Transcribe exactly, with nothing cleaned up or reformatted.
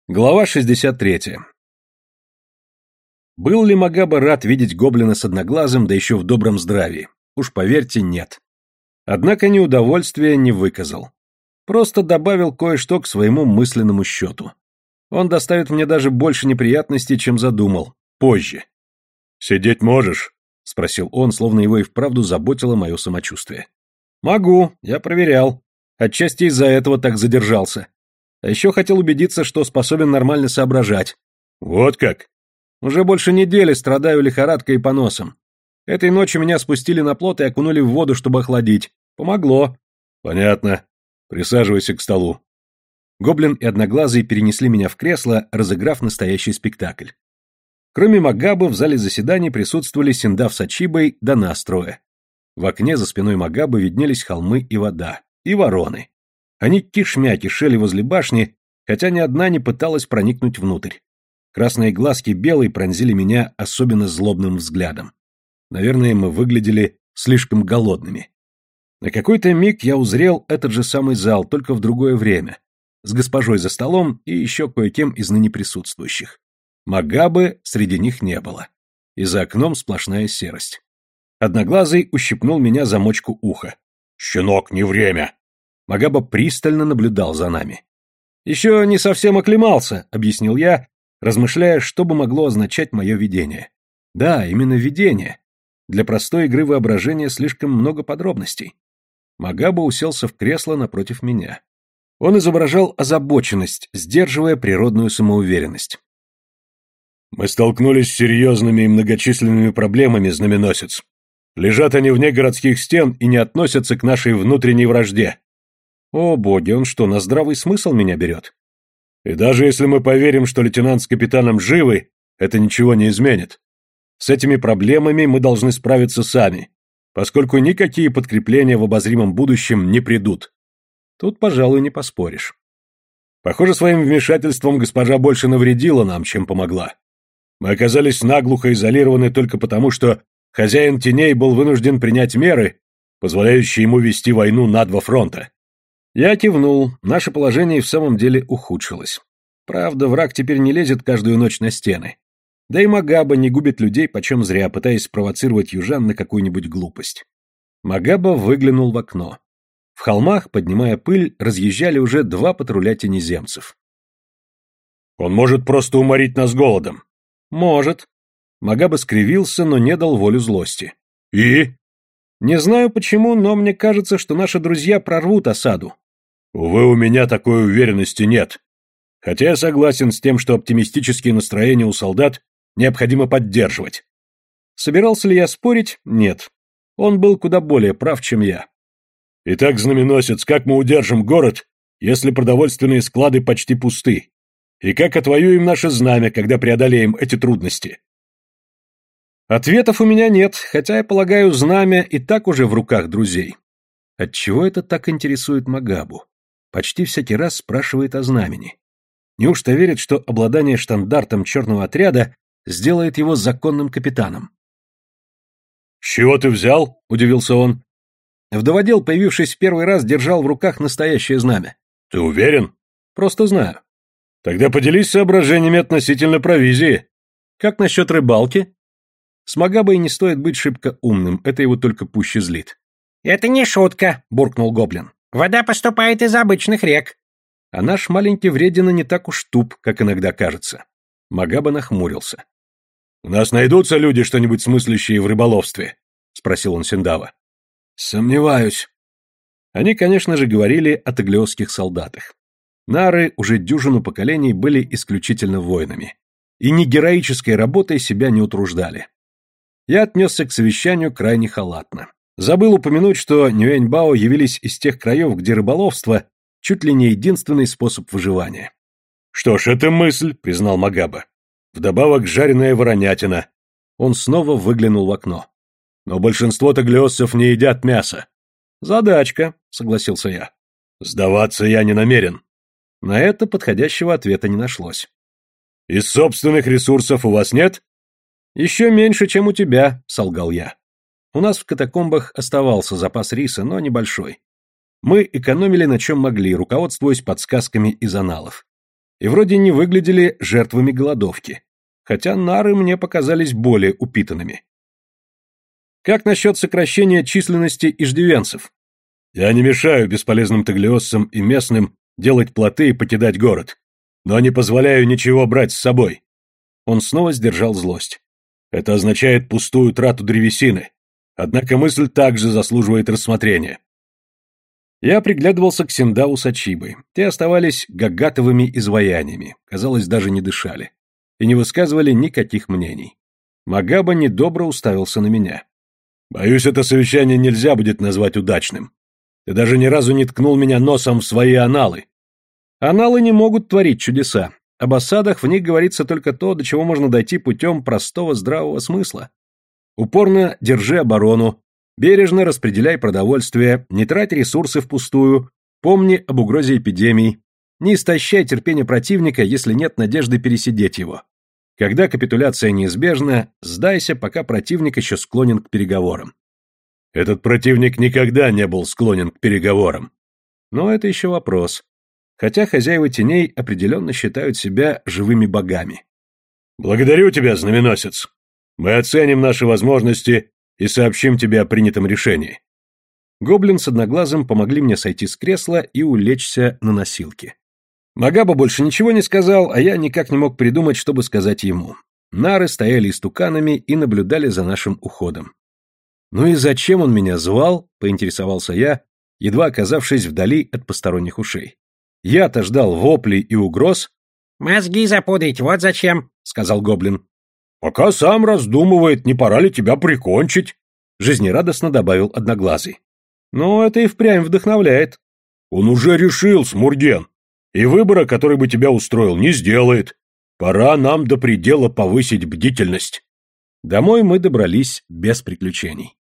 Глава шестьдесят третья. Был ли Магаба рад видеть гоблина с одноглазым, да еще в добром здравии? Уж поверьте, нет. Однако неудовольствия не выказал. Просто добавил кое-что к своему мысленному счету. Он доставит мне даже больше неприятностей, чем задумал. Позже. «Сидеть можешь?» — спросил он, словно его и вправду заботило мое самочувствие. «Могу, я проверял. Отчасти из-за этого так задержался. А еще хотел убедиться, что способен нормально соображать». «Вот как?» «Уже больше недели страдаю лихорадкой и поносом. Этой ночью меня спустили на плот и окунули в воду, чтобы охладить. Помогло». «Понятно. Присаживайся к столу». Гоблин и Одноглазый перенесли меня в кресло, разыграв настоящий спектакль. Кроме Магабы в зале заседаний присутствовали Синдав с Ачибой да нас трое. В окне за спиной Магабы виднелись холмы и вода, и вороны. Они кишмя кишели возле башни, хотя ни одна не пыталась проникнуть внутрь. Красные глазки белой пронзили меня особенно злобным взглядом. Наверное, мы выглядели слишком голодными. На какой-то миг я узрел этот же самый зал, только в другое время, с госпожой за столом и еще кое-кем из ныне присутствующих. Магабы среди них не было. И за окном сплошная серость. Одноглазый ущипнул меня за мочку уха. «Щенок, не время!» Магаба пристально наблюдал за нами. «Еще не совсем оклемался», — объяснил я, размышляя, что бы могло означать мое видение. Да, именно видение. Для простой игры воображения слишком много подробностей. Магаба уселся в кресло напротив меня. Он изображал озабоченность, сдерживая природную самоуверенность. «Мы столкнулись с серьезными и многочисленными проблемами, знаменосец. Лежат они вне городских стен и не относятся к нашей внутренней вражде». «О, боги, он что, на здравый смысл меня берет?» «И даже если мы поверим, что лейтенант с капитаном живы, это ничего не изменит. С этими проблемами мы должны справиться сами, поскольку никакие подкрепления в обозримом будущем не придут». Тут, пожалуй, не поспоришь. Похоже, своим вмешательством госпожа больше навредила нам, чем помогла. Мы оказались наглухо изолированы только потому, что хозяин теней был вынужден принять меры, позволяющие ему вести войну на два фронта. Я кивнул, наше положение в самом деле ухудшилось. Правда, враг теперь не лезет каждую ночь на стены. Да и Магаба не губит людей почем зря, пытаясь спровоцировать южан на какую-нибудь глупость. Магаба выглянул в окно. В холмах, поднимая пыль, разъезжали уже два патруля тенеземцев. «Он может просто уморить нас голодом». «Может». Магаба скривился, но не дал волю злости. «И?» «Не знаю почему, но мне кажется, что наши друзья прорвут осаду». «Увы, у меня такой уверенности нет. Хотя я согласен с тем, что оптимистические настроения у солдат необходимо поддерживать». Собирался ли я спорить? Нет. Он был куда более прав, чем я. «Итак, знаменосец, как мы удержим город, если продовольственные склады почти пусты? И как отвоюем наше знамя, когда преодолеем эти трудности?» Ответов у меня нет, хотя, я полагаю, знамя и так уже в руках друзей. Отчего это так интересует Магабу? Почти всякий раз спрашивает о знамени. Неужто верит, что обладание штандартом черного отряда сделает его законным капитаном? «С чего ты взял?» — удивился он. Вдоводел, появившись в первый раз, держал в руках настоящее знамя. «Ты уверен?» «Просто знаю». «Тогда поделись соображениями относительно провизии». «Как насчет рыбалки?» С Магабой не стоит быть шибко умным, это его только пуще злит. «Это не шутка», — буркнул гоблин. «Вода поступает из обычных рек». А наш маленький вредина не так уж туп, как иногда кажется. Магаба нахмурился. «У нас найдутся люди, что-нибудь смыслящие в рыболовстве?» — спросил он Синдава. «Сомневаюсь». Они, конечно же, говорили о таглиосских солдатах. Нары уже дюжину поколений были исключительно воинами. И ни героической работой себя не утруждали. Я отнесся к совещанию крайне халатно. Забыл упомянуть, что Нюэньбао явились из тех краев, где рыболовство чуть ли не единственный способ выживания. «Что ж, это мысль», — признал Магаба. «Вдобавок жареная воронятина». Он снова выглянул в окно. «Но большинство таглиоссов не едят мясо». «Задачка», — согласился я. «Сдаваться я не намерен». На это подходящего ответа не нашлось. «Из собственных ресурсов у вас нет?» «Еще меньше, чем у тебя», — солгал я. У нас в катакомбах оставался запас риса, но небольшой. Мы экономили на чем могли, руководствуясь подсказками из аналов. и вроде не выглядели жертвами голодовки, хотя нары мне показались более упитанными. Как насчет сокращения численности иждивенцев? Я не мешаю бесполезным таглиоссам и местным делать плоты и покидать город, но не позволяю ничего брать с собой. Он снова сдержал злость. Это означает пустую трату древесины, однако мысль также заслуживает рассмотрения. Я приглядывался к Синдау с Ачибой. Те оставались гагатовыми изваяниями, казалось, даже не дышали, и не высказывали никаких мнений. Магаба недобро уставился на меня. «Боюсь, это совещание нельзя будет назвать удачным. Ты даже ни разу не ткнул меня носом в свои аналы». Аналы не могут творить чудеса. Об осадах в них говорится только то, до чего можно дойти путем простого здравого смысла. Упорно держи оборону, бережно распределяй продовольствие, не трать ресурсы впустую, помни об угрозе эпидемий, не истощай терпение противника, если нет надежды пересидеть его. Когда капитуляция неизбежна, сдайся, пока противник еще склонен к переговорам. Этот противник никогда не был склонен к переговорам. Но это еще вопрос. Хотя хозяева теней определенно считают себя живыми богами. Благодарю тебя, знаменосец. Мы оценим наши возможности и сообщим тебе о принятом решении. Гоблин с Одноглазым помогли мне сойти с кресла и улечься на носилки. Магаба больше ничего не сказал, а я никак не мог придумать, чтобы сказать ему. Нары стояли истуканами и наблюдали за нашим уходом. «Ну и зачем он меня звал?» — поинтересовался я, едва оказавшись вдали от посторонних ушей. Я-то ждал воплей и угроз. «Мозги запудрить, вот зачем», — сказал гоблин. «Пока сам раздумывает, не пора ли тебя прикончить», — жизнерадостно добавил Одноглазый. «Ну, это и впрямь вдохновляет». «Он уже решил, Смурген, и выбора, который бы тебя устроил, не сделает. Пора нам до предела повысить бдительность». Домой мы добрались без приключений.